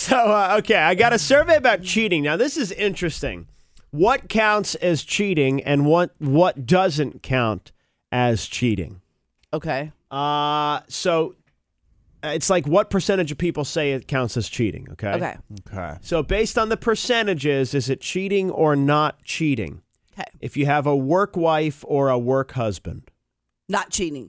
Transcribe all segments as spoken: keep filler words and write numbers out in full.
So, uh, okay, I got a survey about cheating. Now, this is interesting. What counts as cheating and what what doesn't count as cheating? Okay. Uh, so it's like what percentage of people say it counts as cheating, okay? Okay. Okay. So based on the percentages, is it cheating or not cheating? Okay. If you have a work wife or a work husband. Not cheating.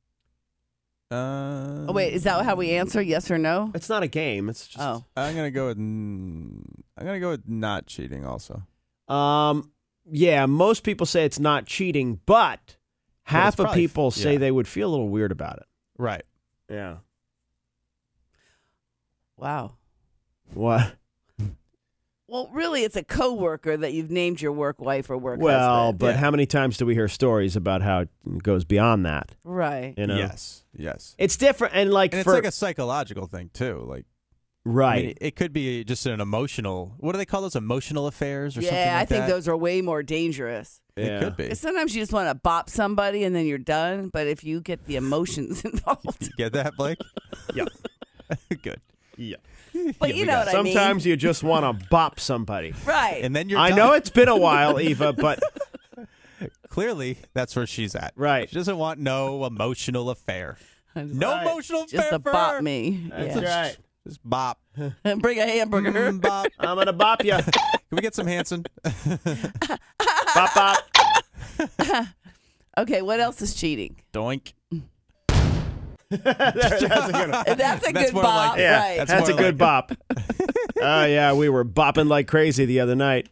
Uh, Oh, wait. Is that how we answer? Yes or no? It's not a game. It's just Oh. I'm gonna go with. mm, I'm gonna go with not cheating. Also. Um, yeah, most people say it's not cheating, but half it's of probably- people say yeah. they would feel a little weird about it. Right. Yeah. Wow. What? Well, really, it's a coworker that you've named your work wife or work Well, husband. but Yeah. how many times do we hear stories about how it goes beyond that? Right. You know? Yes. Yes. It's different, and like And it's for like a psychological thing too. Like, I right. mean, it could be just an emotional. What do they call those? Emotional affairs or something Yeah, like I think that? those are way more dangerous. It Yeah. could be. 'Cause sometimes you just want to bop somebody and then you're done. But if you get the emotions involved, You get that, Blake? Yeah. Good. Yeah. but Yeah, you we know got what I mean, Sometimes you just want to bop somebody. right? And then you're. I done. know it's been a while, Eva, but Clearly, that's where she's at. right. She doesn't want no emotional affair. No Right. emotional affair. just to for bop her. me. That's yeah. right. Just bop. Bring a hamburger. Mm, bop. I'm gonna bop you. Can we get some Hanson? Bop bop. Okay, what else is cheating? Doink. That's a good one. That's a That's good more bop, like it. Yeah, right? that's, That's a more good bop. Oh yeah, we were bopping like crazy the other night.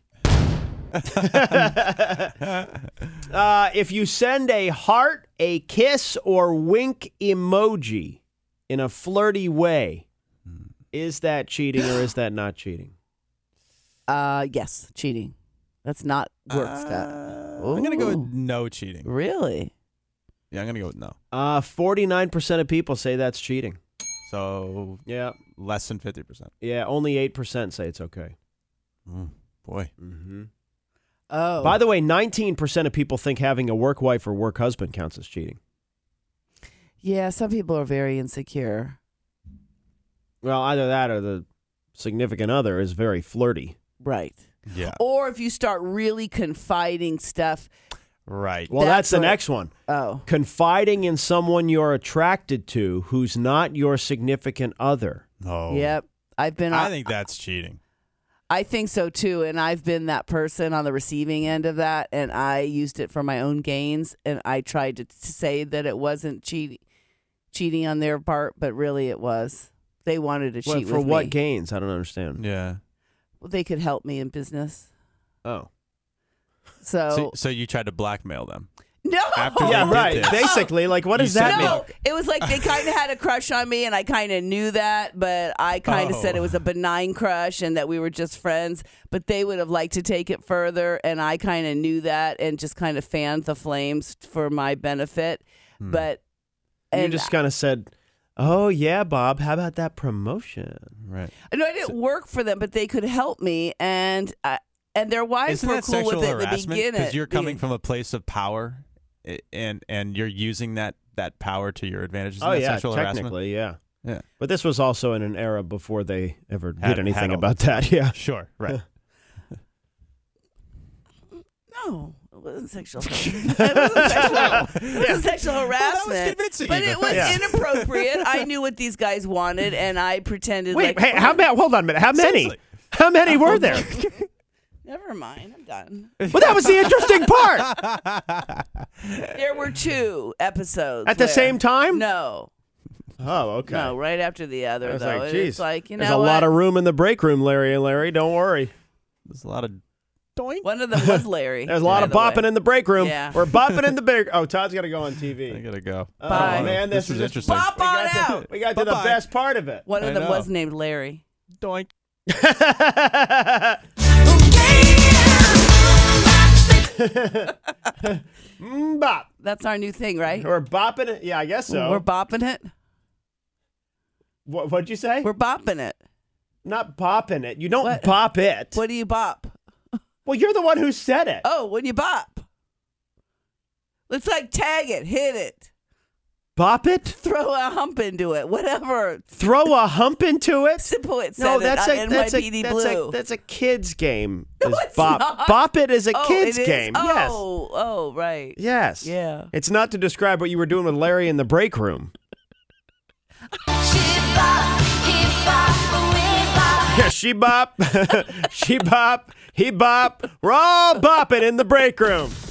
uh, if you send a heart, a kiss, or wink emoji in a flirty way, is that cheating or is that not cheating? Uh, yes, cheating. That's not work Uh, stuff. I'm gonna go Ooh. with no cheating. Really? Yeah, I'm gonna go with no. Uh, forty-nine percent of people say that's cheating. So Yeah, less than fifty percent. yeah. Only eight percent say it's okay. Mm, boy. Mm-hmm. Oh. By the way, nineteen percent of people think having a work wife or work husband counts as cheating. yeah, some people are very insecure. Well, either that or the significant other is very flirty. Right. Yeah. Or if you start really confiding stuff. Right. Well, that's, That's the what- next one. Oh. Confiding in someone you're attracted to who's not your significant other. No. Yep. I've been I on, think that's cheating. I think so too, and I've been that person on the receiving end of that, and I used it for my own gains, and I tried to, to say that it wasn't cheating, cheating on their part, but really it was. They wanted to What, cheat for with what me. gains? I don't understand. Yeah. Well, they could help me in business, Oh. so, So, so you tried to blackmail them. no. After Yeah, they did right. this. Basically, like, what You does that said mean? No, it was like they kind of had a crush on me, and I kind of knew that, but I kind of Oh. said it was a benign crush and that we were just friends. But they would have liked to take it further, and I kind of knew that and just kind of fanned the flames for my benefit. Hmm. But You and just kind of said, oh, yeah, Bob, how about that promotion? Right. no, I didn't work for them, but they could help me, and I, and their wives Isn't were that cool sexual with it in the harassment? beginning. Because you're coming from a place of power, i- and and you're using that that power to your advantage. Isn't Oh, that yeah, sexual harassment? technically, yeah. Yeah. But this was also in an era before they ever Had- did anything had all about that. Yeah. Sure. Right. No, it wasn't sexual. It wasn't sexual, it wasn't sexual harassment. convincing, but Eva. it was Yeah. inappropriate. I knew what these guys wanted, and I pretended Wait, like. hey, how many? Hold on a minute. How many? Seriously. How many were there? Never mind, I'm done. Well, that was the interesting part. There were two episodes At the where- same time? No, Oh, okay. no, right after the I other was though. like, And geez, it's like you know there's a what? lot of room in the break room, Larry and Larry. Don't worry. There's a lot of doink. One of them was Larry. There's a lot by of the way. bopping in the break room. Yeah. We're bopping in the big. Oh, Todd's got to go on T I V. gotta go. Oh, Bye. man, this, This is was just- interesting. Bop We on got to, out. we got to the Bye-bye. best part of it. One of I them know. was named Larry. Doink. Mm, bop. That's our new thing, right? We're bopping it. Yeah, I guess so. We're bopping it. What, what'd you say? We're bopping it. not bopping it. You don't What? bop it. What do you bop? Well, you're the one who said it. Oh, when you bop. Let's like tag it, hit it. Bop it? Throw a hump into it. Whatever. Throw a hump into it? Simple it said No, it that's on a that's a N Y P D that's Blue. a that's a kid's game. No, is it's bop not. Bop it is a Oh, kid's it is? game. Oh, Yes. oh, right. Yes. Yeah. It's not to describe what you were doing with Larry in the break room. Yeah, she bop, she bop, he bop. We're all bopping in the break room.